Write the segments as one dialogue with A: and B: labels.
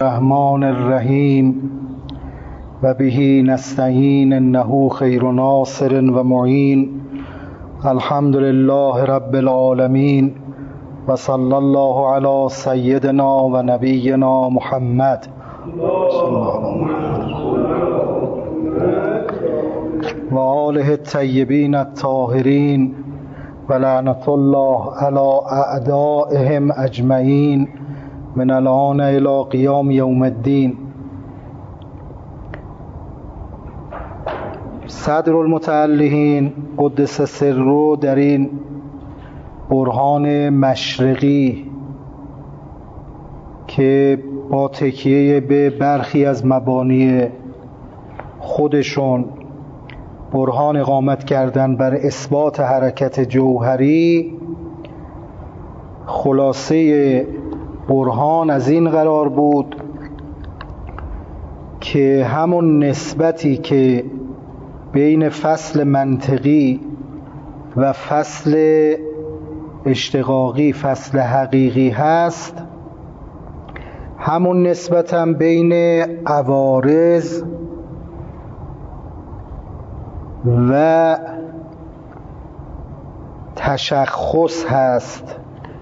A: الرحمن الرحیم و به نستعین انه خیر ناصر و معین. الحمد لله رب العالمین و صلی الله علی سیدنا و نبینا محمد و آله الطیبین الطاهرین و لعنت الله علی اعدائهم اجمعین من الآن الی قیام یوم الدین. صدر المتعلقین قدس سره در این برهان مشرقی که با تکیه به برخی از مبانی خودشون برهان اقامت کردن بر اثبات حرکت جوهری، خلاصه برهان از این قرار بود که همون نسبتی که بین فصل منطقی و فصل اشتقاقی، فصل حقیقی هست، همون نسبت هم بین عوارض و تشخص هست.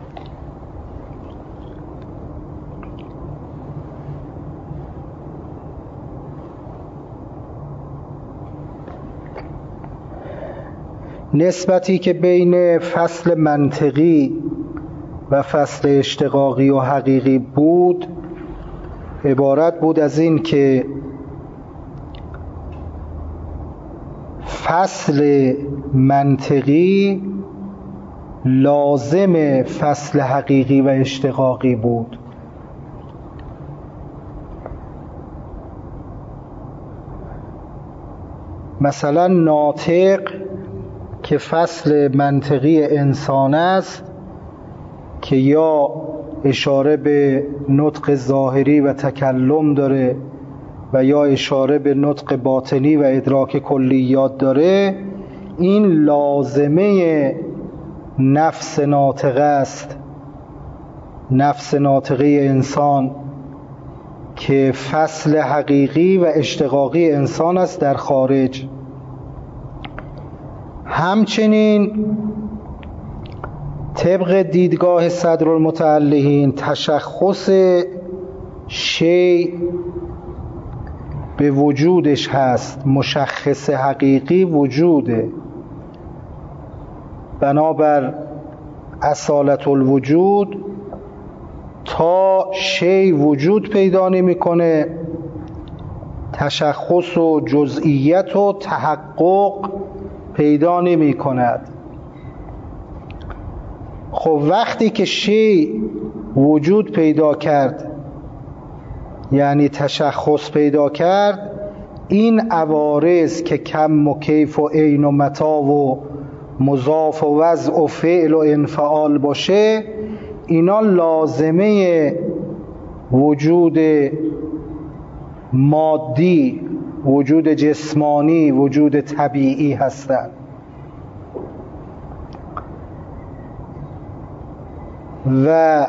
A: نسبتی که بین فصل منطقی و فصل اشتقاقی و حقیقی بود عبارت بود از این که فصل منطقی لازم فصل حقیقی و اشتقاقی بود. مثلا ناطق که فصل منطقی انسان است که یا اشاره به نطق ظاهری و تکلم داره و یا اشاره به نطق باطنی و ادراک کلیات داره، این لازمه نفس ناطقه است، نفس ناطقه انسان که فصل حقیقی و اشتقاقی انسان است در خارج. همچنین طبق دیدگاه صدر المتعلقین تشخص شیء به وجودش هست، مشخص حقیقی وجوده، بنابر اصالت الوجود تا شیء وجود پیدا نمی‌کنه، تشخص و جزئیت و تحقق پیدا نمی کند. خب وقتی که شیء وجود پیدا کرد، یعنی تشخص پیدا کرد، این عوارض که کم و کیف و عین و متا و مضاف و وضع و فعل و انفعال باشه، اینا لازمه وجود مادی، وجود جسمانی، وجود طبیعی هستند. و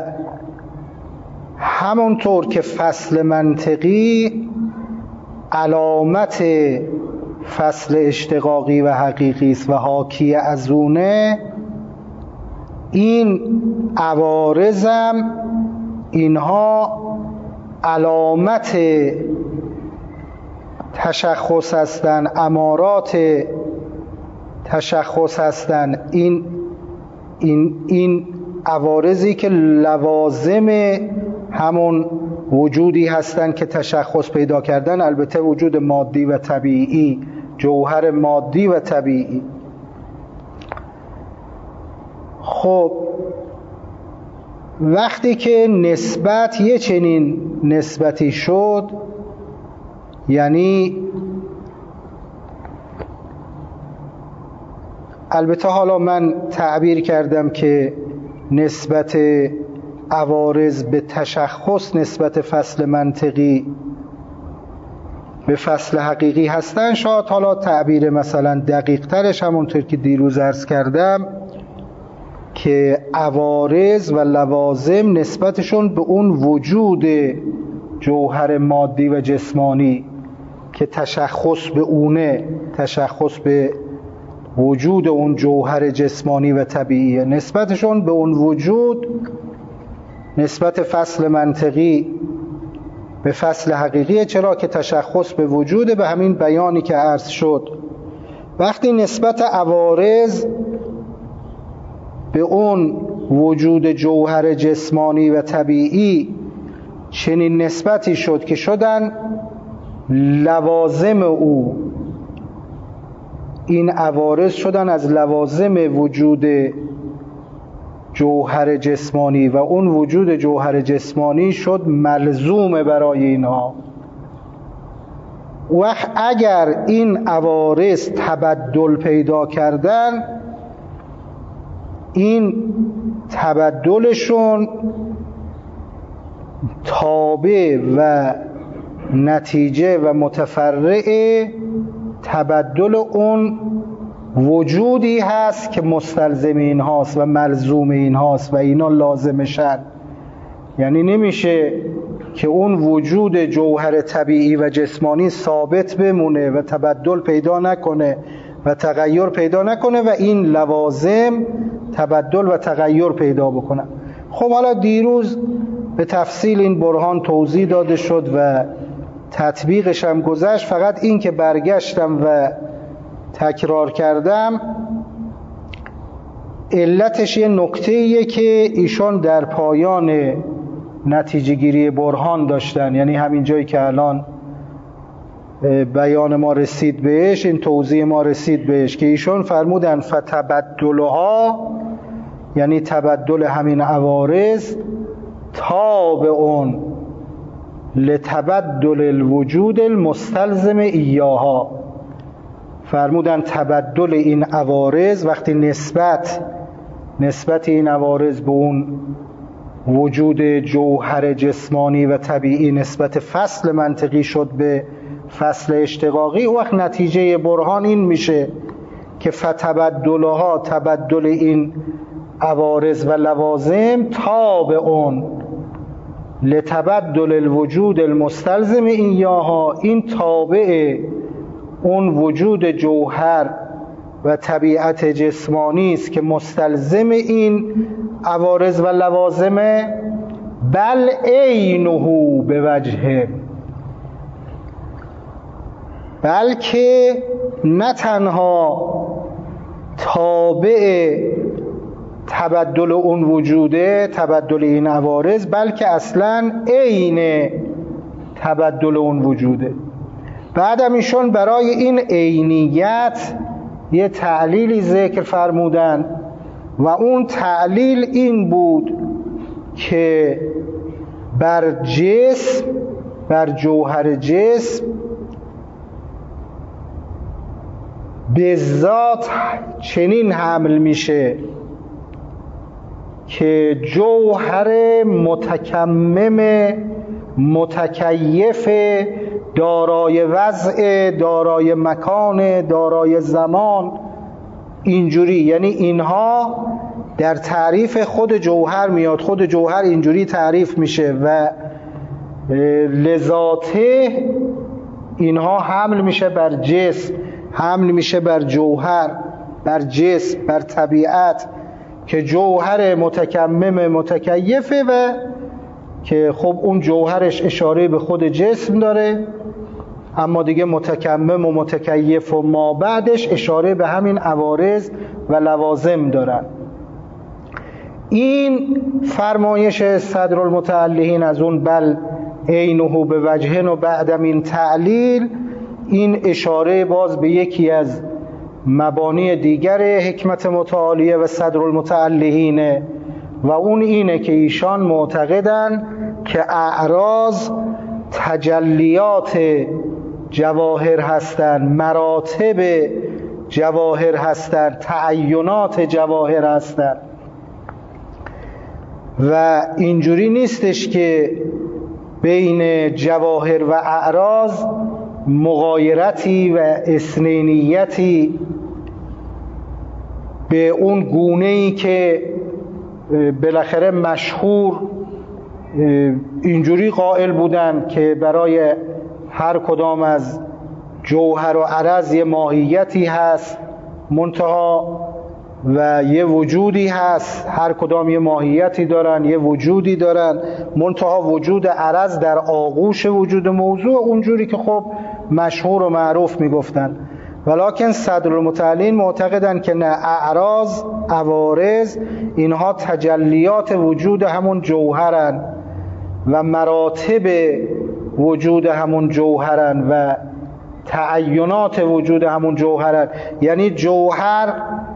A: همونطور که فصل منطقی علامت فصل اشتقاقی و حقیقی است و حاکی از اونه، این عوارضم اینها علامت تشخص هستن، امارات تشخص هستن. این عوارضی که لوازم همون وجودی هستن که تشخص پیدا کردن، البته وجود مادی و طبیعی، جوهر مادی و طبیعی. خب وقتی که نسبت یه چنین نسبتی شد، یعنی البته حالا من تعبیر کردم که نسبت عوارض به تشخص نسبت فصل منطقی به فصل حقیقی هستن، شاید حالا تعبیر مثلا دقیق ترش همونطور که دیروز عرض کردم که عوارض و لوازم نسبتشون به اون وجود جوهر مادی و جسمانی که تشخص به اونه، تشخص به وجود اون جوهر جسمانی و طبیعیه، نسبتشون به اون وجود نسبت فصل منطقی به فصل حقیقیه، چرا که تشخص به وجود، به همین بیانی که عرض شد. وقتی نسبت عوارض به اون وجود جوهر جسمانی و طبیعی چنین نسبتی شد که شدن لوازم او، این عوارض شدن از لوازم وجود جوهر جسمانی و اون وجود جوهر جسمانی شد ملزوم برای اینها. وقت اگر این عوارض تبدل پیدا کردن، این تبدلشون تابع و نتیجه و متفرع تبدل اون وجودی هست که مستلزم این هاست و ملزوم این هاست و اینا لازمشن. یعنی نمیشه که اون وجود جوهر طبیعی و جسمانی ثابت بمونه و تبدل پیدا نکنه و تغییر پیدا نکنه و این لوازم تبدل و تغییر پیدا بکنه. خب حالا دیروز به تفصیل این برهان توضیح داده شد و تطبیقش هم گذشت. فقط این که برگشتم و تکرار کردم، علتش یه نکته‌ایه که ایشان در پایان نتیجه گیری برهان داشتن، یعنی همین جایی که الان بیان ما رسید بهش، این توضیح ما رسید بهش، که ایشان فرمودن فتبدلها، یعنی تبدل همین عوارض، تابع لتبدل الوجود المستلزم ایاها. فرمودن تبدل این عوارض وقتی نسبت این عوارض به اون وجود جوهر جسمانی و طبیعی نسبت فصل منطقی شد به فصل اشتقاقی، وقت نتیجه برهان این میشه که فتبدلها، تبدل این عوارض و لوازم، تابع لتبدل الوجود المستلزم ایاها، این تابع اون وجود جوهر و طبیعت جسمانی است که مستلزم این عوارض و لوازمه. بل عینه به وجه، بلکه نه تنها تابع تبدل اون وجوده، تبدل این عوارض، بلکه اصلا عین تبدل اون وجوده. بعدم ایشون برای این عینیت یه تعلیلی ذکر فرمودن و اون تعلیل این بود که بر جسم، بر جوهر جسم به ذات چنین حمل میشه که جوهر متکمم متکیف، دارای وضع، دارای مکان، دارای زمان، اینجوری، یعنی اینها در تعریف خود جوهر میاد، خود جوهر اینجوری تعریف میشه و لذاته اینها حمل میشه بر جسم، حمل میشه بر جوهر، بر جسم، بر طبیعت، که جوهر متکمم متکیفه و که خب اون جوهرش اشاره به خود جسم داره، اما دیگه متکمم و متکیف و ما بعدش اشاره به همین عوارض و لوازم دارن. این فرمایش صدرالمتعلقین از اون بل عینه به وجه و بعدم این تعلیل، این اشاره باز به یکی از مبانی دیگر حکمت متعالیه و صدرالمتعلقینه و اون اینه که ایشان معتقدن که اعراض تجلیات جواهر هستن، مراتب جواهر هستن، تعینات جواهر هستن و اینجوری نیستش که بین جواهر و اعراض مغایرتی و اثنینیتی به اون گونه‌ای که بالاخره مشهور اینجوری قائل بودن که برای هر کدام از جوهر و عرض یه ماهیتی هست منتها و یه وجودی هست، هر کدام یه ماهیتی دارن، یه وجودی دارن منتها وجود عرض در آغوش وجود موضوع، اونجوری که خب مشهور و معروف میگفتن. ولکن صدرالمتعلین معتقدن که نه، اعراض، عوارض، اینها تجلیات وجود همون جوهرن و مراتب وجود همون جوهرن و تعینات وجود همون جوهرن. یعنی جوهر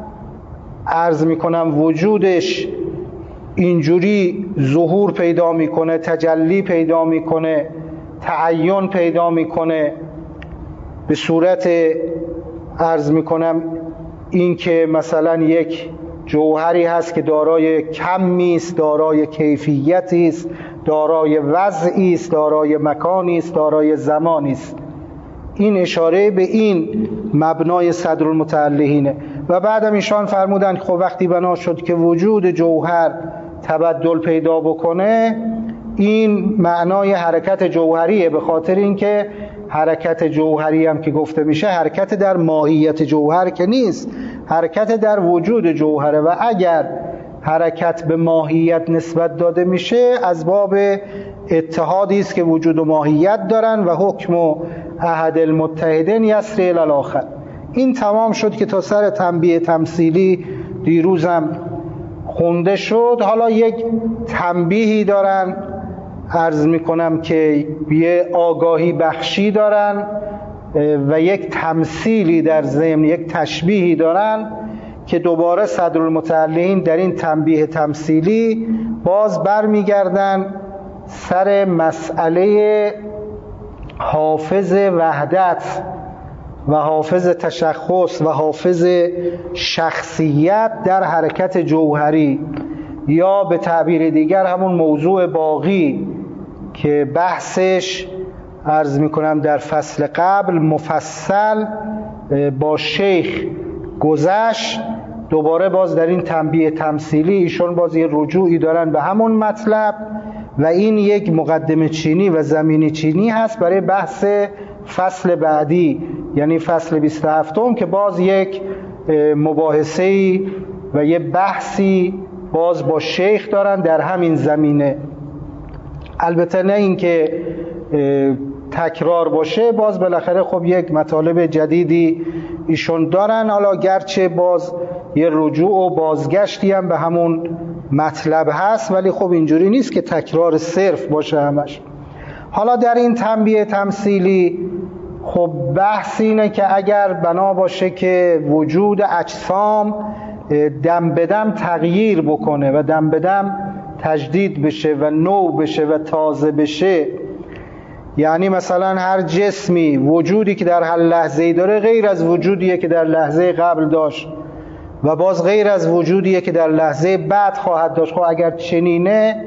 A: عرض میکنم وجودش اینجوری ظهور پیدا میکنه، تجلی پیدا میکنه، تعین پیدا میکنه به صورت عرض میکنم این که مثلا یک جوهری هست که دارای کمی است، دارای کیفیتی است، دارای وضعی است، دارای مکانی است، دارای زمانی است. این اشاره به این مبنای صدرالمتعلهینه. و بعدم ایشان فرمودن خب وقتی بنا شد که وجود جوهر تبدل پیدا بکنه، این معنای حرکت جوهریه، به خاطر اینکه حرکت جوهری هم که گفته میشه حرکت در ماهیت جوهر که نیست، حرکت در وجود جوهره و اگر حرکت به ماهیت نسبت داده میشه از باب اتحادی است که وجود و ماهیت دارن و حکم و احد المتحدین یسری الی الاخر. این تمام شد که تا سر تنبیه تمثیلی دیروزم خونده شد. حالا یک تنبیهی دارن عرض میکنم که یه آگاهی بخشی دارن و یک تمثیلی در ضمن، یک تشبیهی دارن که دوباره صدرالمتعلهین در این تنبیه تمثیلی باز برمیگردن سر مسئله حافظ وحدت و حافظ تشخص و حافظ شخصیت در حرکت جوهری، یا به تعبیر دیگر همون موضوع باقی که بحثش عرض میکنم در فصل قبل مفصل با شیخ گذشت. دوباره باز در این تنبیه تمثیلی ایشون باز یه رجوعی دارن به همون مطلب و این یک مقدمه چینی و زمینی چینی هست برای بحث فصل بعدی، یعنی فصل 27 که باز یک مباحثه‌ای و یه بحثی باز با شیخ دارن در همین زمینه. البته نه این که تکرار باشه، باز بالاخره خب یک مطالب جدیدی ایشون دارن، حالا گرچه باز یه رجوع و بازگشتی هم به همون مطلب هست ولی خب اینجوری نیست که تکرار صرف باشه همش. حالا در این تنبیه تمثیلی خب بحث اینه که اگر بنا باشه که وجود اجسام دم به دم تغییر بکنه و دم به دم تجدید بشه و نو بشه و تازه بشه، یعنی مثلا هر جسمی وجودی که در هر لحظه‌ای داره غیر از وجودیه که در لحظه قبل داشت و باز غیر از وجودیه که در لحظه بعد خواهد داشت. خب اگر چنینه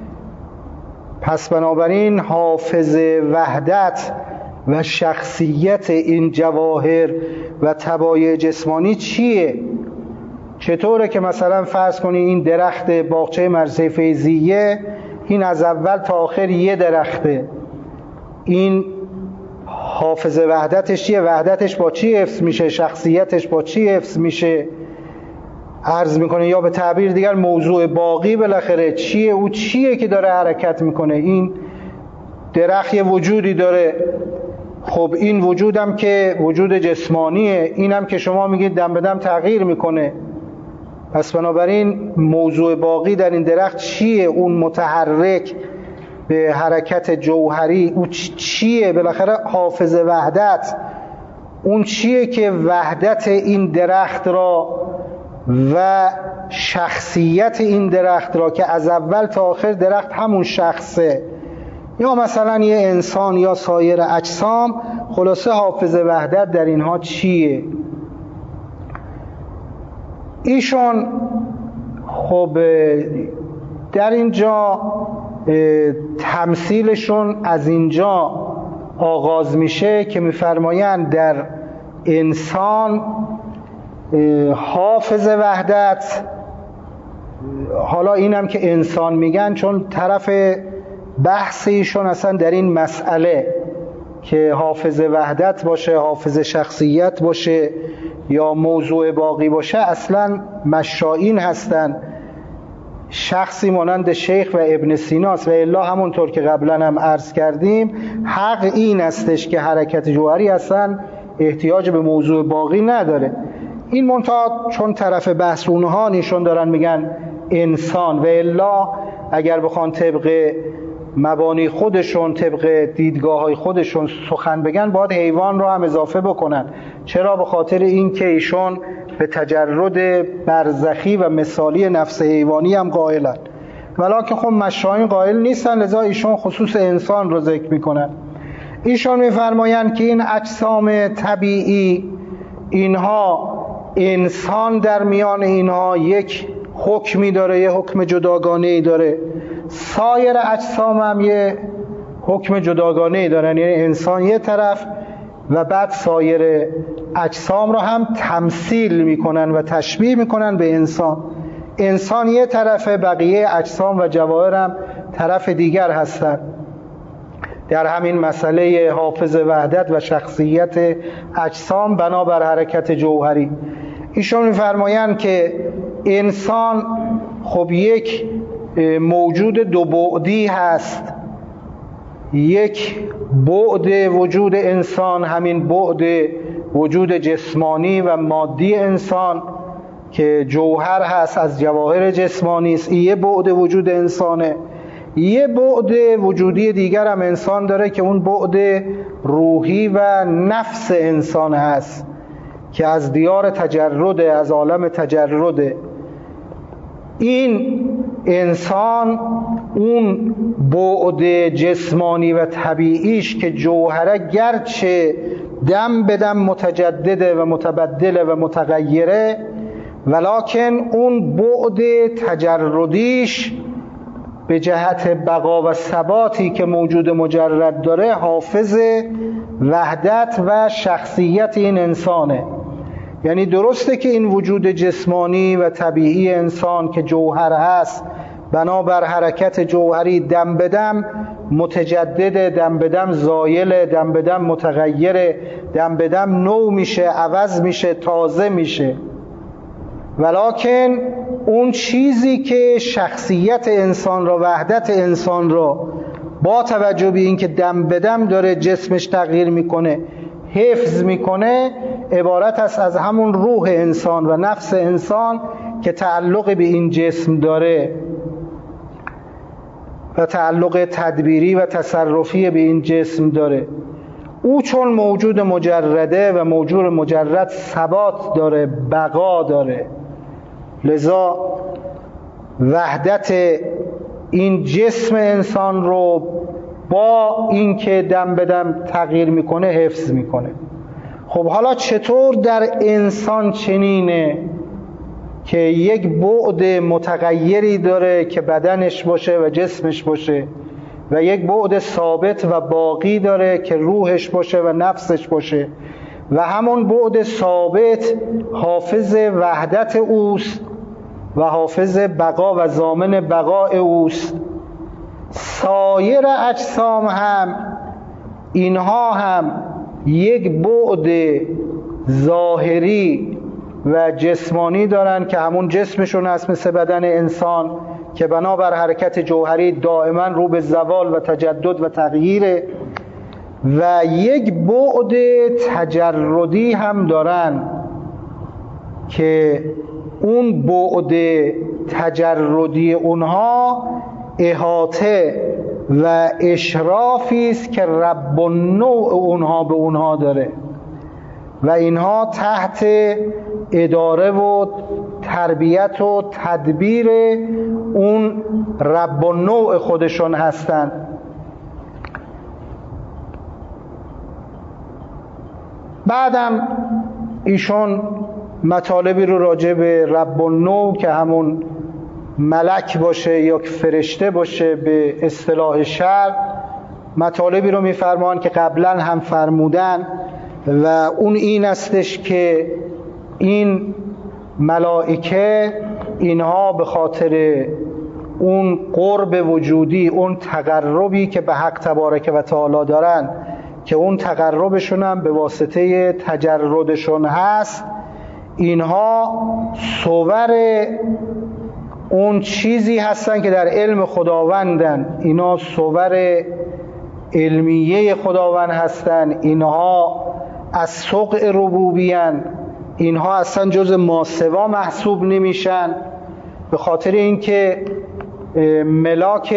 A: پس بنابراین حافظ وحدت و شخصیت این جواهر و طبایع جسمانی چیه؟ چطوره که مثلا فرض کنی این درخت باغچه مدرسه فیضیه این از اول تا آخر یه درخته، این حافظ وحدتش چیه؟ وحدتش با چی حفظ میشه؟ شخصیتش با چی حفظ میشه؟ عرض میکنه یا به تعبیر دیگر موضوع باقی بالاخره چیه؟ او چیه که داره حرکت میکنه؟ این درخت یه وجودی داره، خب این وجودم که وجود جسمانیه، اینم که شما میگید دم به دم تغییر میکنه، پس بنابراین موضوع باقی در این درخت چیه؟ اون متحرک به حرکت جوهری او چیه؟ بالاخره حافظ وحدت اون چیه که وحدت این درخت را و شخصیت این درخت را که از اول تا آخر درخت همون شخصه، یا مثلا یه انسان یا سایر اجسام، خلاصه حافظ وحدت در اینها چیه؟ ایشون خب در اینجا تمثیلشون از اینجا آغاز میشه که میفرمایند در انسان حافظ وحدت، حالا اینم که انسان میگن چون طرف بحث ایشون اصلا در این مسئله که حافظ وحدت باشه، حافظ شخصیت باشه یا موضوع باقی باشه، اصلا مشائین هستن. شخصی مانند شیخ و ابن سیناست و الا همونطور که قبلا هم عرض کردیم حق این استش که حرکت جوهری اصلا احتیاج به موضوع باقی نداره. این منتها چون طرف بحث اونها نیشون دارن میگن انسان، و الا اگر بخوان طبق مبانی خودشون، طبق دیدگاه های خودشون سخن بگن، باید حیوان رو هم اضافه بکنن. چرا؟ به خاطر این که ایشون به تجرد برزخی و مثالی نفس حیوانی هم قائلن، ولکن خب مشائین قائل نیستن، لذا ایشون خصوص انسان رو ذکر میکنن. ایشون میفرمایند که این اجسام طبیعی، اینها انسان در میان اینها یک حکمی داره، یک حکم جداگانه‌ای داره، سایر اجسام هم یه حکم جداگانه‌ای دارن، یعنی انسان یه طرف و بعد سایر اجسام رو هم تمثیل میکنن و تشبیه میکنن به انسان. انسان یه طرفه، بقیه اجسام و جواهر هم طرف دیگر هستن. در همین مسئله حافظ وحدت و شخصیت اجسام بنابر حرکت جوهری، ایشون میفرمایند که انسان خب یک موجود دو بعدی هست. یک بعد وجود انسان همین بعد وجود جسمانی و مادی انسان که جوهر هست، از جواهر جسمانی است، یه بعد وجود انسانه. یه بعد وجودی دیگر هم انسان داره که اون بعد روحی و نفس انسان هست که از دیار تجرده، از عالم تجرده. این انسان اون بعد جسمانی و طبیعیش که جوهره گرچه دم به دم متجدده و متبدله و متغیره، ولکن اون بعد تجردیش به جهت بقا و ثباتی که موجود مجرد داره حافظ وحدت و شخصیت این انسانه. یعنی درسته که این وجود جسمانی و طبیعی انسان که جوهر هست، بنابر حرکت جوهری دم به دم متجدد، دم به دم زایل، دم به دم متغیر، دم به دم نو میشه، عوض میشه، تازه میشه، ولکن اون چیزی که شخصیت انسان را، وحدت انسان را با توجه به این که دم به دم داره جسمش تغییر میکنه حفظ میکنه، عبارت است از همون روح انسان و نفس انسان که تعلق به این جسم داره و تعلق تدبیری و تصرفی به این جسم داره. او چون موجود مجرده و موجود مجرد ثبات داره، بقا داره، لذا وحدت این جسم انسان رو با اینکه دم به دم تغییر میکنه حفظ میکنه. خب حالا چطور در انسان چنینه که یک بعد متغیری داره که بدنش باشه و جسمش باشه، و یک بعد ثابت و باقی داره که روحش باشه و نفسش باشه، و همون بعد ثابت حافظ وحدت اوست و حافظ بقا و ضامن بقای اوست. سایر اجسام هم اینها هم یک بعد ظاهری و جسمانی دارن که همون جسمشون هست مثل بدن انسان که بنابر حرکت جوهری دائما رو به زوال و تجدد و تغییره، و یک بعد تجردی هم دارن که اون بعد تجردی اونها احاطه و اشرافی است که رب النوع اونها به اونها داره و اینها تحت اداره و تربیت و تدبیر اون رب النوع خودشون هستن. بعدم ایشون مطالبی رو راجع به رب النوع که همون ملک باشه یا فرشته باشه به اصطلاح شرع، مطالبی رو میفرمان که قبلا هم فرمودن، و اون این استش که این ملائکه اینها به خاطر اون قرب وجودی، اون تقربی که به حق تبارک و تعالی دارن، که اون تقربشون هم به واسطه تجردشون هست، اینها صور اون چیزی هستن که در علم خداوندن. اینا صور علمیه خداوند هستن، اینها از سقع ربوبیان، اینها اصلا جز ماسوا محسوب نمیشن، به خاطر اینکه ملاک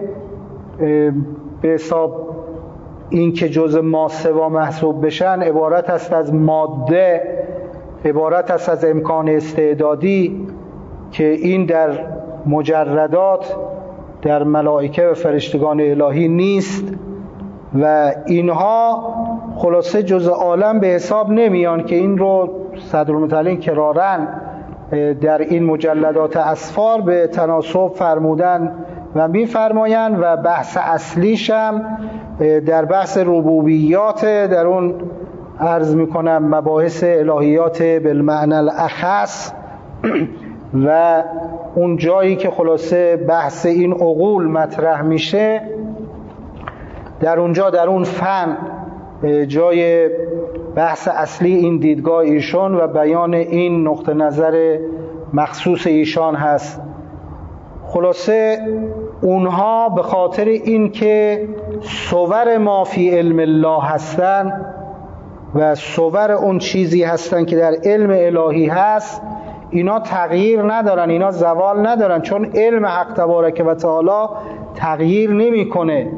A: به حساب اینکه جز ماسوا محسوب بشن عبارت است از ماده، عبارت است از امکان استعدادی که این در مجردات، در ملائکه و فرشتگان الهی نیست و اینها خلاصه جز عالم به حساب نمیان، که این رو صدرالمتعلین کرارن در این مجلدات اسفار به تناسب فرمودن و میفرمایند و بحث اصلیش هم در بحث ربوبیات، در اون عرض میکنم مباحث الهیات بالمعنی الاخص و اون جایی که خلاصه بحث این عقول مطرح میشه، در اونجا در اون فن جای بحث اصلی این دیدگاه ایشان و بیان این نقطه نظر مخصوص ایشان هست. خلاصه اونها به خاطر این که صور ما فی علم الله هستن و صور اون چیزی هستن که در علم الهی هست، اینا تغییر ندارن، اینا زوال ندارن، چون علم حق تبارک و تعالی تغییر نمیکنه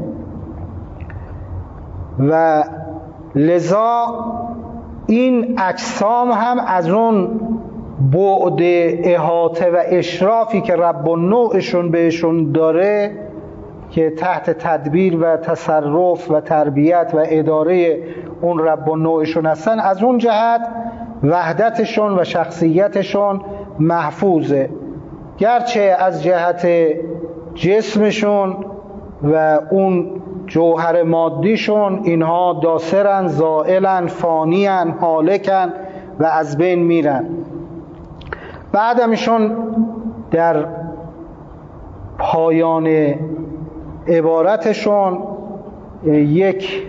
A: و لذا این اجسام هم از اون بعد احاطه و اشرافی که رب النوعشون بهشون داره، که تحت تدبیر و تصرف و تربیت و اداره اون رب النوعشون هستن، از اون جهت وحدتشون و شخصیتشون محفوظه، گرچه از جهت جسمشون و اون جوهر مادیشون اینها داسرن، زائلن، فانیان، هالکن و از بین میرن. بعد همیشون در پایان عبارتشون یک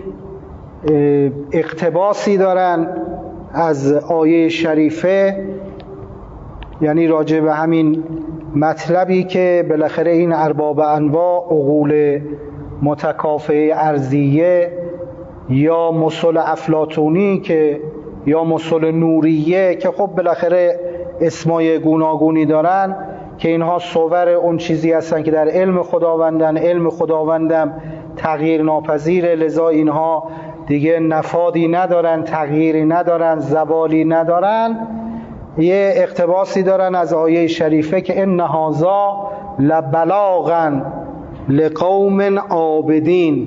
A: اقتباسی دارن از آیه شریفه، یعنی راجع به همین مطلبی که بالاخره این ارباب انواع، عقول متکافئه ارضیه یا مسل افلاطونی که یا مسل نوریه، که خب بالاخره اسمای گوناگونی دارن، که اینها صور اون چیزی هستن که در علم خداوندن، علم خداوندم تغییر ناپذیره، لذا اینها دیگه نفادی ندارن، تغییری ندارن، زوالی ندارن. یه اقتباسی دارن از آیه شریفه که ان هذا لبلاغا لقوم عابدین،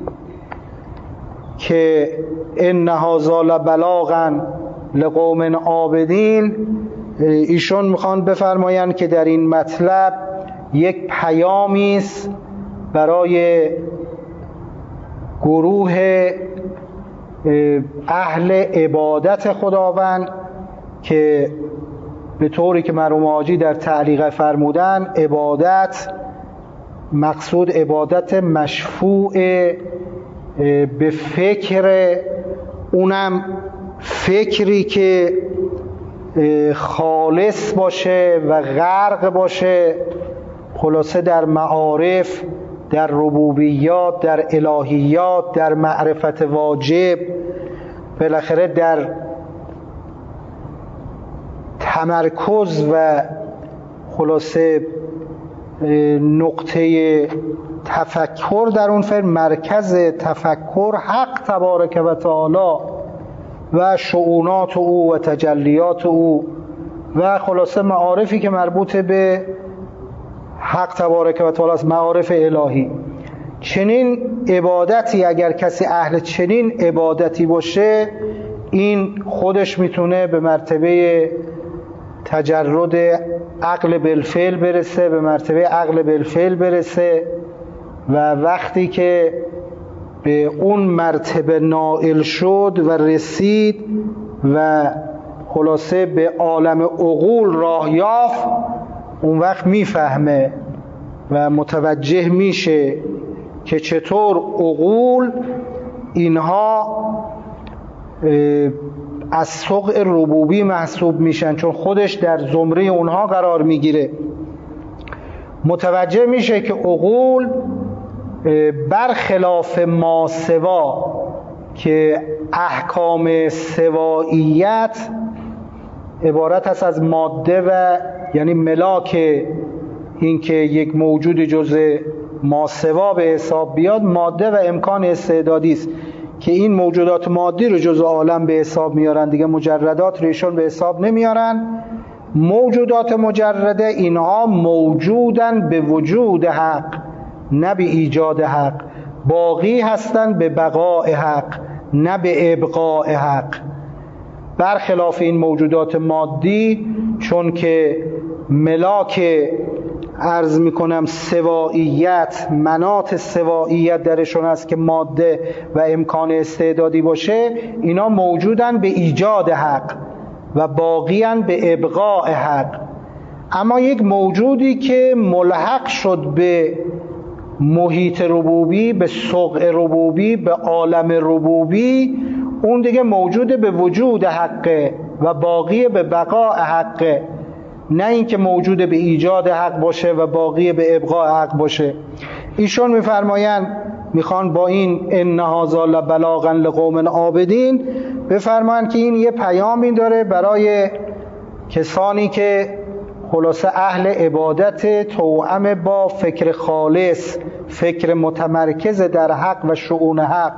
A: که ان هذا لبلاغا لقوم عابدین، ایشون میخوان بفرمایند که در این مطلب یک پیامی است برای گروه اهل عبادت خداوند، که به طوری که مرحوم حاجی در تعلیق فرمودن، عبادت مقصود عبادت مشفوع به فکر، اونم فکری که خالص باشه و غرق باشه خلاصه در معارف، در ربوبیات، در الهیات، در معرفت واجب، بالاخره در تمرکز و خلاصه نقطه تفکر در اون فکر، مرکز تفکر حق تبارک و تعالی و شؤونات او و تجلیات او و خلاصه معارفی که مربوط به حق تبارک و تعالی است، معارف الهی. چنین عبادتی اگر کسی اهل چنین عبادتی باشه، این خودش میتونه به مرتبه تجرد عقل بالفعل برسه، به مرتبه عقل بالفعل برسه و وقتی که به اون مرتبه نائل شد و رسید و خلاصه به عالم عقول راه یافت، اون وقت میفهمه و متوجه میشه که چطور عقول اینها از سقع ربوبی محسوب میشن، چون خودش در زمره اونها قرار میگیره. متوجه میشه که عقول برخلاف ماسوا که احکام سواییت عبارت است از ماده و یعنی ملاک این که یک موجود جزء ماسوا به حساب بیاد، ماده و امکان استعدادی است که این موجودات مادی رو جزء عالم به حساب میارن، دیگه مجردات ریشون به حساب نمیارن. موجودات مجرده اینها موجودن به وجود حق نه به ایجاد حق، باقی هستن به بقاء حق نه به ابقاء حق. برخلاف این موجودات مادی، چون که ملاک عرض میکنم سواییت، مناط سواییت درشون است که ماده و امکان استعدادی باشه، اینا موجودن به ایجاد حق و باقیان به ابقاء حق. اما یک موجودی که ملحق شد به محیط ربوبی، به سقع ربوبی، به عالم ربوبی، اون دیگه موجود به وجود حقه و باقی به بقاء حقه، نه اینکه موجود به ایجاد حق باشه و باقی به ابقاء حق باشه. ایشون میفرمایند، میخوان با این ان هذا لبلاغا لقوم عابدین بفرمایند که این یه پیامی داره برای کسانی که خلاصه اهل عبادت توأم با فکر خالص، فکر متمرکز در حق و شؤون حق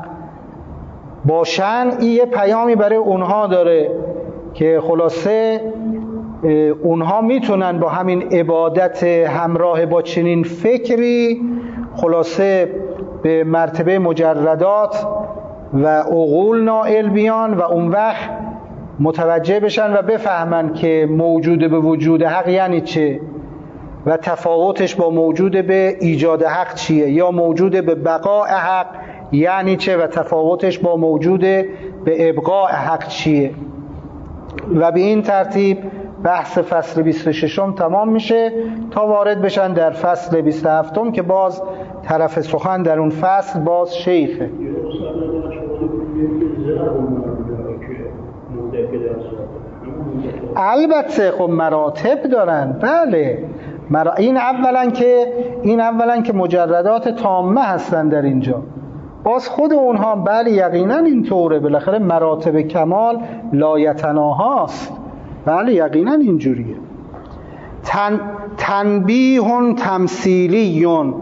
A: باشن. این یه پیامی برای اونها داره که خلاصه اونها میتونن با همین عبادت همراه با چنین فکری خلاصه به مرتبه مجردات و عقول نائل بیان و اون وقت متوجه بشن و بفهمن که موجود به وجود حق یعنی چه و تفاوتش با موجود به ایجاد حق چیه، یا موجود به بقاء حق یعنی چه و تفاوتش با موجود به ابقاء حق چیه. و به این ترتیب بحث فصل 26 تمام میشه تا وارد بشن در فصل 27 که باز طرف سخن در اون فصل باز شیخه. البته خب مراتب دارن، بله. این اولا که مجردات تامه هستن در اینجا، باز خود اونها بله یقینا اینطوره، بالاخره مراتب کمال لایتناهاست، بله یقینا اینجوریه. تنبیه تمثیلیون،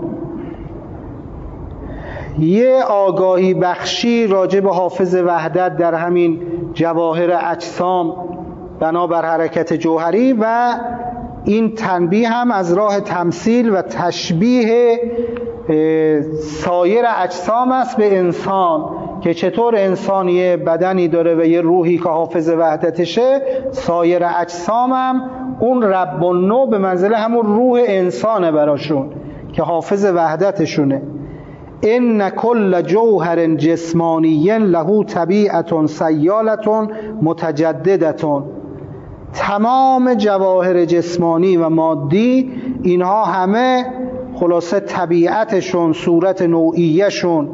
A: یه آگاهی بخشی راجع به حافظ وحدت در همین جواهر اجسام بنابر حرکت جوهری، و این تنبیه هم از راه تمثیل و تشبیه سایر اجسام است به انسان، که چطور انسان یه بدنی داره و یه روحی که حافظ وحدتشه، سایر اجسام هم اون رب النوع به منزله همون روح انسانه براشون که حافظ وحدتشونه. ان کل جوهر جسمانی له طبیعت سیالة متجددة، تمام جواهر جسمانی و مادی اینها همه خلاصه طبیعتشون، صورت نوعیشون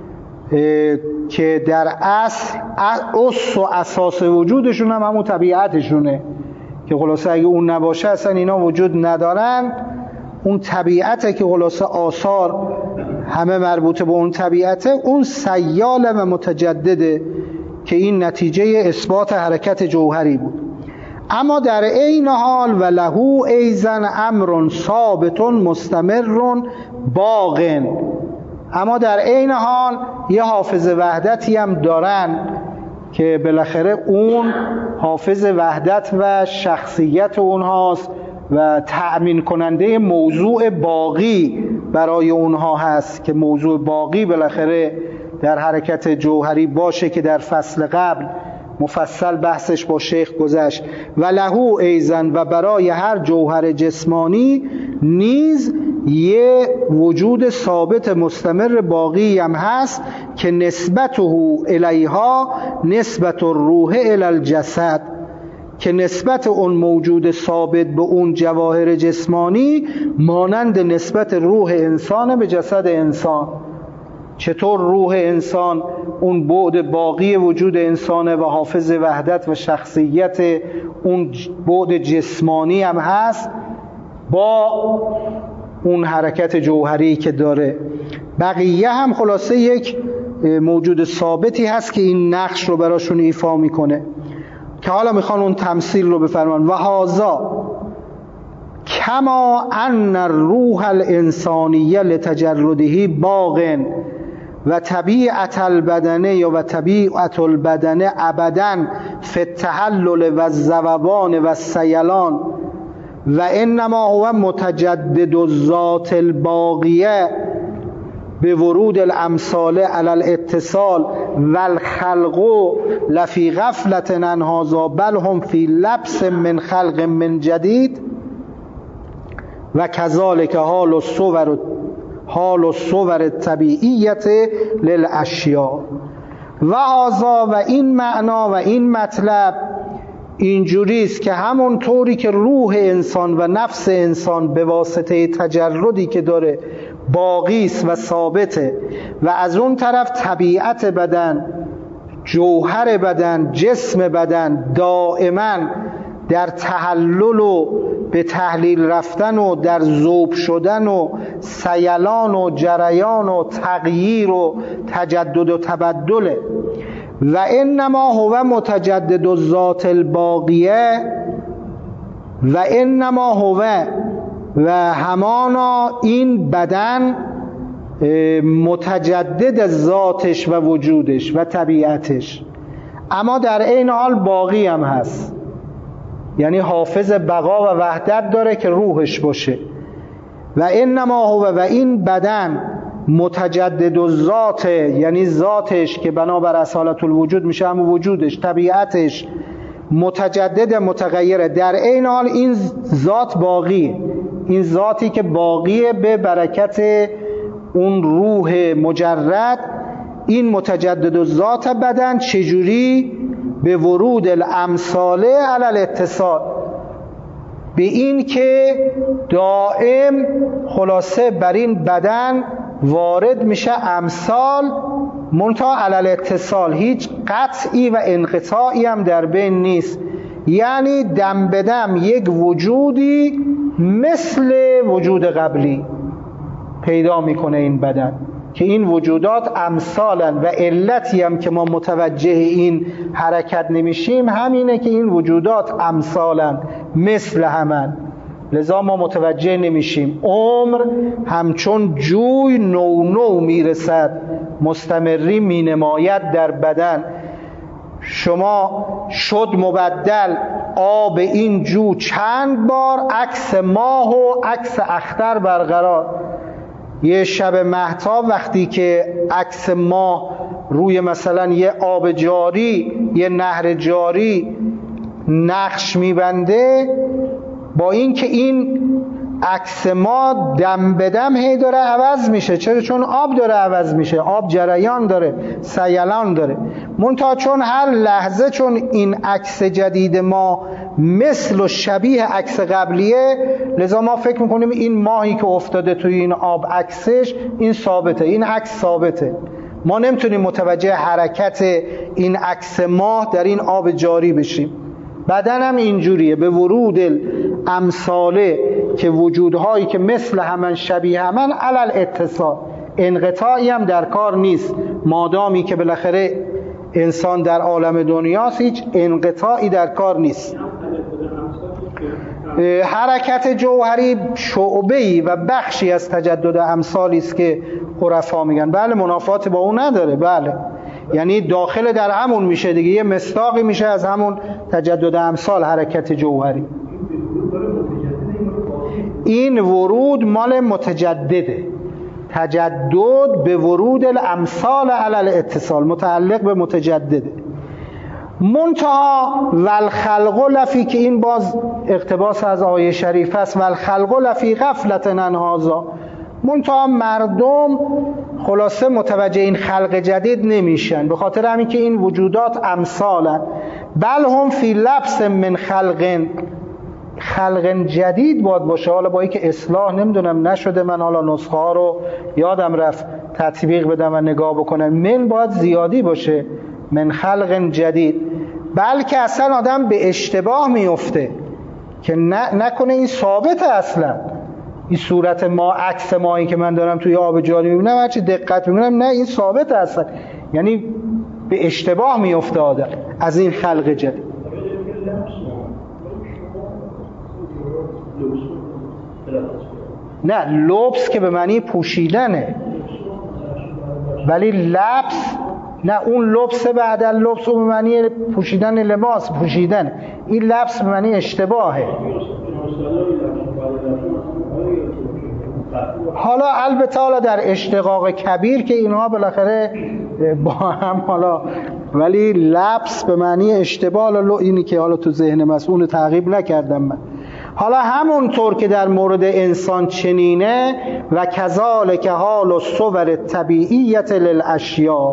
A: که در اصل اس و اساس وجودشون هم همون طبیعتشونه که خلاصه اگه اون نباشه اصلا اینا وجود ندارن. اون طبیعته که خلاصه آثار همه مربوطه به اون طبیعته، اون سیال و متجدده که این نتیجه اثبات حرکت جوهری بود. اما در عین حال و له ایزن امر ثابت مستمر باق، اما در عین حال یه حافظ وحدتی هم دارن که بالاخره اون حافظ وحدت و شخصیت اونهاست و تأمین کننده موضوع باقی برای اونها هست که موضوع باقی بالاخره در حرکت جوهری باشه که در فصل قبل مفصل بحثش با شیخ گذشت. و له ایزن، و برای هر جوهر جسمانی نیز یه وجود ثابت مستمر باقی هم هست که نسبته الیها نسبت الروح الی الجسد، که نسبت اون موجود ثابت به اون جواهر جسمانی مانند نسبت روح انسان به جسد انسان. چطور روح انسان اون بعد باقی وجود انسانه و حافظ وحدت و شخصیت اون بعد جسمانی هم هست با اون حرکت جوهری که داره. بقیه هم خلاصه یک موجود ثابتی هست که این نقش رو براشون ایفا میکنه که حالا میخوان اون تمثیل رو بفرمان. و هذا کما ان الروح الانسانیه لتجرده باق و طبیعت البدنه و طبیعت البدنه ابدا فی التحلل و الذوبان و السیلان و انما هو متجدد الذات الباقیه به ورود الامثال علی الاتصال و الخلق لفی غفلت عن هذا بل هم فی لبس من خلق من جدید و کذالک حال الصور الطبیعیت للاشیاء. و هذا و این معنا و این مطلب اینجوریست که همون طوری که روح انسان و نفس انسان به واسطه تجردی که داره باقیست و ثابته و از اون طرف طبیعت بدن، جوهر بدن، جسم بدن دائما در تحلل و به تحلیل رفتن و در ذوب شدن و سیلان و جریان و تغییر و تجدد و تبدله. و انما هو متجدد الذات الباقیه و انما هو و همانا این بدن متجدد ذاتش و وجودش و طبیعتش، اما در عین حال باقی هم هست، یعنی حافظ بقا و وحدت داره که روحش باشه. و انما هو و این بدن متجدد الذات، یعنی ذاتش که بنابر اصالت الوجود میشه هم وجودش، طبیعتش متجدد متغیره، در عین حال این ذات باقی، این ذاتی که باقیه به برکت اون روح مجرد، این متجدد الذات بدن چجوری؟ به ورود الامثال علی الاتصال، به این که دائم خلاصه بر این بدن وارد میشه امثال منتها علی الاتصال، هیچ قطعی و انقطاعی هم در بین نیست، یعنی دم به دم یک وجودی مثل وجود قبلی پیدا میکنه این بدن، که این وجودات امثالن. و علتی هم که ما متوجه این حرکت نمیشیم همینه که این وجودات امثالن، مثل همن، لذا ما متوجه نمیشیم. عمر همچون جوی نو نو میرسد، مستمری مینماید در بدن. شما شد مبدل آب این جو چند بار، عکس ماه و عکس اختر برقرار. یه شب مهتاب وقتی که عکس ماه روی مثلا یه آب جاری، یه نهر جاری نقش میبنده، با اینکه این عکس ما دم به دم هی داره عوض میشه. چرا؟ چون آب داره عوض میشه، آب جریان داره، سیلان داره. منتها چون هر لحظه چون این عکس جدید ما مثل و شبیه عکس قبلیه، لذا ما فکر میکنیم این ماهی که افتاده توی این آب عکسش این ثابته، این عکس ثابته. ما نمیتونیم متوجه حرکت این عکس ماه در این آب جاری بشیم. بدن هم اینجوریه، به ورود امثاله که وجودهایی که مثل همن شبیه همن علل اتصال، انقطاعی هم در کار نیست. مادامی که بالاخره انسان در عالم دنیاست هیچ انقطاعی در کار نیست. حرکت جوهری شعبه‌ای و بخشی از تجدد امثالی است که عرفا میگن. بله، منافات با اون نداره، بله، یعنی داخل در همون میشه دیگه، یه مصداقی میشه از همون تجدد امثال حرکت جوهری. این ورود مال متجدده، تجدد به ورود الامثال علی الاتصال، متعلق به متجدده. منتها والخلق لفی، که این باز اقتباس از آیه شریف است، والخلق لفی غفلت عن هذا، منتها مردم خلاصه متوجه این خلق جدید نمیشن، به خاطر همین که این وجودات امثالن، بل هم فی لبس من خلق جدید باید باشه. حالا با اینکه اصلاح نمیدونم نشده، من حالا نسخه ها رو یادم رفت تطبیق بدم و نگاه بکنم، من باید زیادی باشه، من خلق جدید. بلکه اصلا آدم به اشتباه میفته که نکنه این ثابت، اصلا این صورت ما، عکس مایی که من دارم توی آب جاری میبینم، هرچی دقت میبینم نه این ثابت اصلا، یعنی به اشتباه میفته آدم از این خلق جدید. نه لبس که به معنی پوشیدنه، ولی لبس نه، اون لبس بعد لبس اون به معنی پوشیدن لباس، پوشیدن. این لبس به معنی اشتباهه. حالا البته حالا در اشتقاق کبیر که اینها بالاخره با هم حالا، ولی لبس به معنی اشتباه، اینی که حالا تو ذهن مسئول تعقیب نکردم من. حالا همونطور که در مورد انسان چنینه، و کذالک حال الصور الطبیعیة للاشیاء،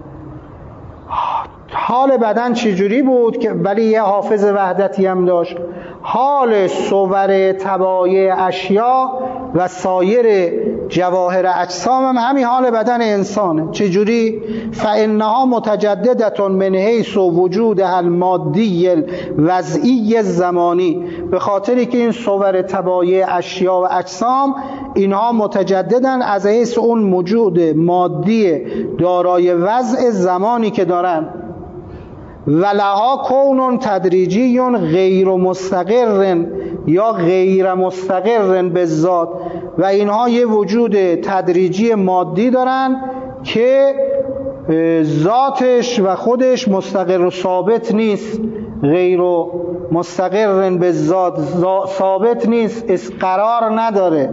A: حال بدن چجوری بود که ولی یه حافظ وحدتی هم داشت، حال صور طبایع اشیا و سایر جواهر اجسام هم همین حال بدن انسانه. چجوری؟ فانها متجددة من حیث وجودها المادی الوضعی الزمانی، به خاطری که این صور طبایع اشیا و اجسام اینها متجددن از حیث اون موجود مادی دارای وضع زمانی که دارن. ولها کون تدریجی غیر مستقر یا غیر مستقر بالذات، و اینها یه وجود تدریجی مادی دارن که ذاتش و خودش مستقر و ثابت نیست، غیر مستقر بالذات، ثابت نیست، قرار نداره.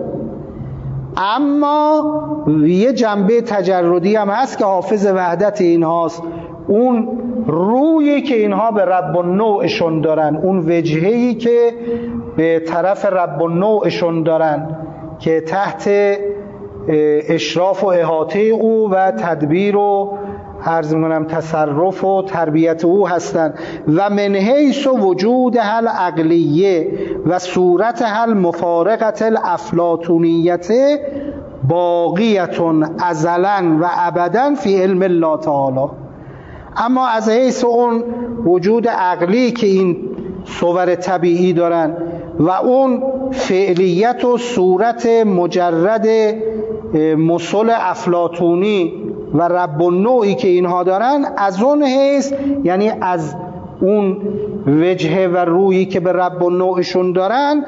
A: اما یه جنبه تجردی هم هست که حافظ وحدت اینهاست، اون رویی که اینها به رب النوعشون دارن، اون وجههی که به طرف رب النوعشون دارن که تحت اشراف و احاطه او و تدبیر و عرض می‌کنم تصرف و تربیت او هستند. و من حیث وجود هل عقلیه و صورت هل مفارقت الافلاطونیت باقیتون ازلا و ابدا فی علم الله تعالی. اما از حیث اون وجود عقلی که این صور طبیعی دارن و اون فعلیت و صورت مجرد مثل افلاطونی و رب النوعی که اینها دارن، از اون حیث یعنی از اون وجه و رویی که به رب النوعشون دارن،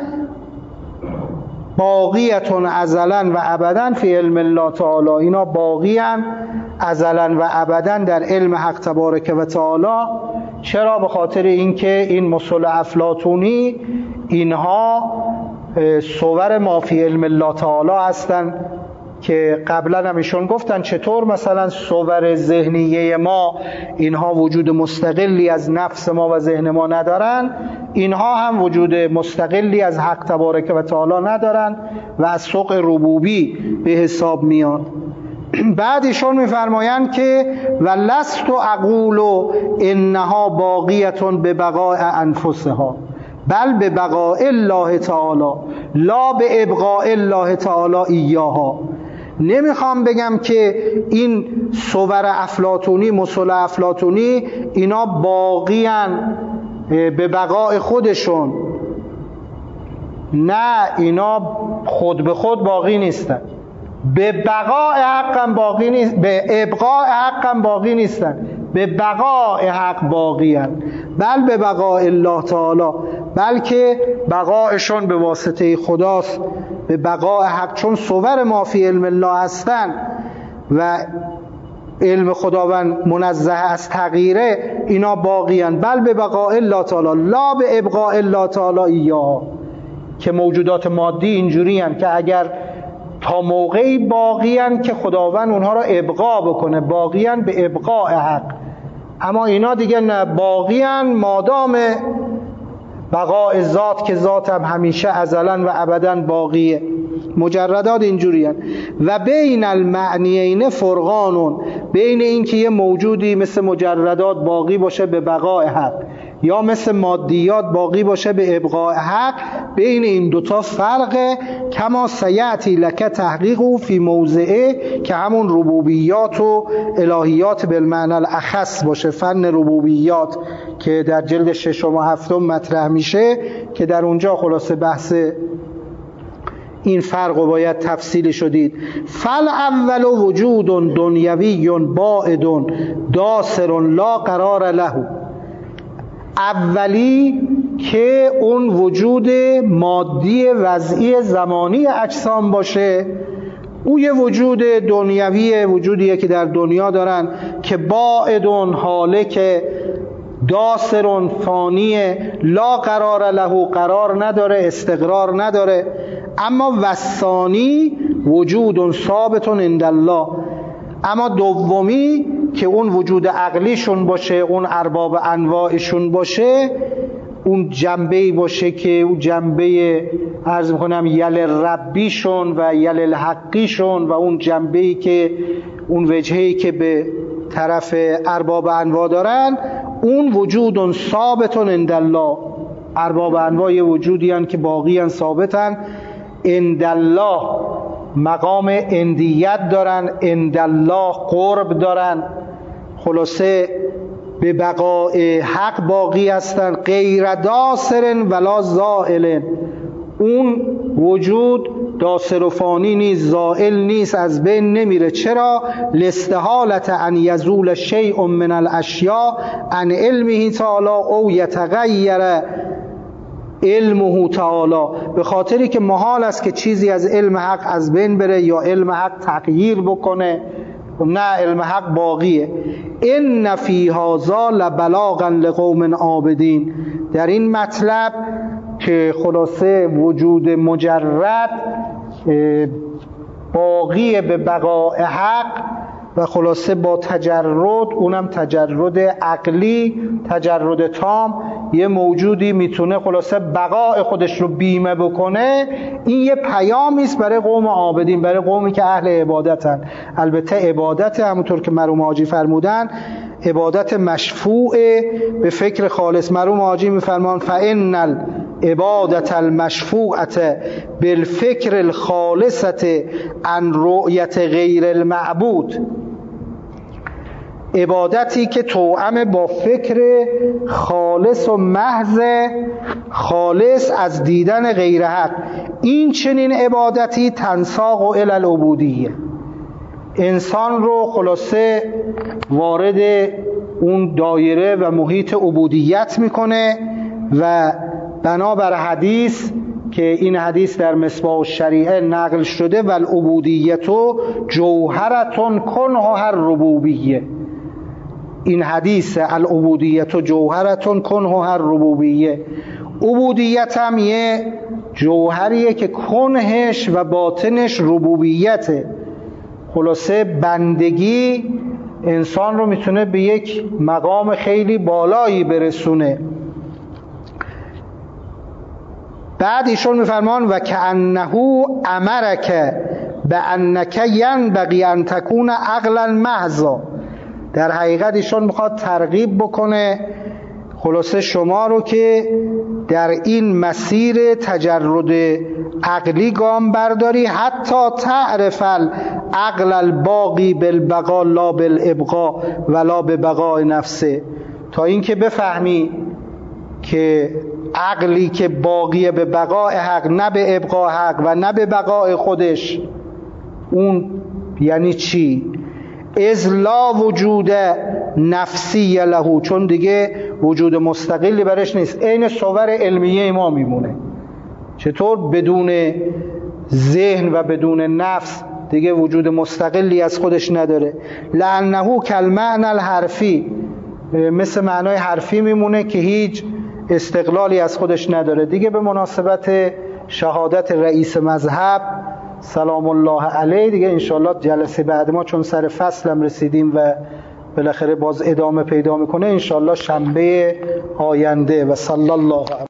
A: باقیتون ازلا و ابدا فی علم الله تعالی، اینا باقیان ازلا و ابدا در علم حق تبارک و تعالی. چرا؟ به خاطر اینکه این مثل افلاطونی اینها صور ما فی علم الله تعالی هستن که قبلا هم ایشون گفتن چطور مثلا صور ذهنیه ما اینها وجود مستقلی از نفس ما و ذهن ما ندارن، اینها هم وجود مستقلی از حق تبارک و تعالی ندارن و از سوق ربوبی به حساب میان. بعد ایشون میفرمایند که ولست اقول انها باقیتون به بقاء انفسها بل به بقاء الله تعالی لا به ابقاء الله تعالی ایاها. نمیخوام بگم که این صور افلاطونی، مثل افلاطونی، اینا باقیان به بقاء خودشون، نه، اینا خود به خود باقی نیستن، به بقاء حقم باقی نیست، به ابقاء حقم باقی نیستن، به بقاء حق باقیان، بل به بقاء الله تعالی، بلکه بقایشون به واسطه خداست، به بقاء حق، چون صور ما فی علم الله هستن و علم خداوند منزه از تغییره، اینا باقیان، بل به بقاء الله تعالی لا به ابقاء الله تعالی ایاه. که موجودات مادی اینجوری هستند که اگر تا موقعی باقیان که خداوند اونها را ابقا بکنه، باقیان به ابقاء حق، اما اینا دیگه نه، باقیان مادام بقاء ذات که ذات هم همیشه ازلا و ابدا باقیه. مجردات اینجوری هستند. و بین المعنیین فرقانون، بین این که یه موجودی مثل مجردات باقی باشه به بقاء حق، یا مثل مادیات باقی باشه به ابقاء حق. بین این دوتا فرقه. کما سیأتی لک تحقیقه فی موضعه، که همون ربوبیات و الهیات بالمعنی الاخص باشه، فن ربوبیات که در جلد 6 و 7 مطرح میشه، که در اونجا خلاصه بحث این فرق رو باید تفصیل شدید. فالاول وجود دنیوی باعد داسر لا قرار له، اولی که اون وجود مادی وضعی زمانی اجسام باشه، او یه وجود دنیویه، وجودیه که در دنیا دارن، که باعدون هالک، داسرون فانیه، لا قرار له قرار نداره، استقرار نداره. اما وثانی وجود ثابتون عند الله، اما دومی که اون وجود عقلیشون باشه، اون ارباب انواعشون باشه، اون جنبه‌ای باشه که اون جنبه عرض میکنم یل ربیشون و یل الحقیشون، و اون جنبه‌ای که اون وجهه‌ای که به طرف ارباب انواع دارن، اون وجود ثابتون عند الله. ارباب انواع وجودی هن که باقی هن، ثابتن. عند الله مقام عندیت دارن، عند الله قرب دارن، خلاصه به بقای حق باقی هستن. غیر داسر ولا زائل، اون وجود داسر و فانی نیست، زائل نیست، از بین نمیره. چرا؟ لاستحالة ان یزول شیء من الاشیاء عن علمه تعالی او یتغیر علمه تعالی، به خاطری که محال است که چیزی از علم حق از بین بره یا علم حق تغییر بکنه. نه، علم حق باقیه. ان فی هذا لبلاغا لقوم عابدین، در این مطلب که خلاصه وجود مجرد باقی به بقاء حق و خلاصه با تجرد، اونم تجرد عقلی، تجرد تام، یه موجودی میتونه خلاصه بقاء خودش رو بیمه بکنه. این یه پیامی است برای قوم عابدین، برای قومی که اهل عبادتن. البته عبادت همونطور که مرحوم حاجی فرمودن عبادت مشفوع به فکر خالص. مرحوم حاجی میفرمان فإن العبادة المشفوعة بالفکر الخالصة عن رؤیت غیر المعبود، عبادتی که توأم با فکر خالص و محض، خالص از دیدن غیر حق، این چنین عبادتی تنساق الی العبودیه، انسان رو خلاصه وارد اون دایره و محیط عبودیت میکنه. و بنابر حدیث که این حدیث در مصباح الشریعه نقل شده، و العبودیتو جوهرتون کنها الربوبیه، این حدیث العبودیتو جوهرتون کنها الربوبیه، عبودیت هم یه جوهریه که کنهش و باطنش ربوبیته. خلاصه بندگی انسان رو میتونه به یک مقام خیلی بالایی برسونه. بعد ایشون میفرمان و کأنه امرک بانک ینبغی ان تکون عقلا محضا، در حقیقت ایشون میخواد ترغیب بکنه خلاصه شما رو که در این مسیر تجرد عقلی گام برداری، حتی تعرف العقل الباقی بالبقاء لا بالابقاء ولا ببقاء نفسه، تا اینکه بفهمی که عقلی که باقی به بقاء حق، نه به ابقاء حق و نه به بقاء خودش، اون یعنی چی؟ اذ لا وجود نفسی له، چون دیگه وجود مستقلی برش نیست، عین صور علمیه ما میمونه. چطور؟ بدون ذهن و بدون نفس دیگه وجود مستقلی از خودش نداره. لانه کالمعنی الحرفی، مثل معنای حرفی میمونه که هیچ استقلالی از خودش نداره. دیگه به مناسبت شهادت رئیس مذهب سلام الله علیه دیگه انشالله جلسه بعد ما، چون سر فصلم رسیدیم و بالاخره باز ادامه پیدا میکنه، انشالله شنبه آینده. و صلی الله علیه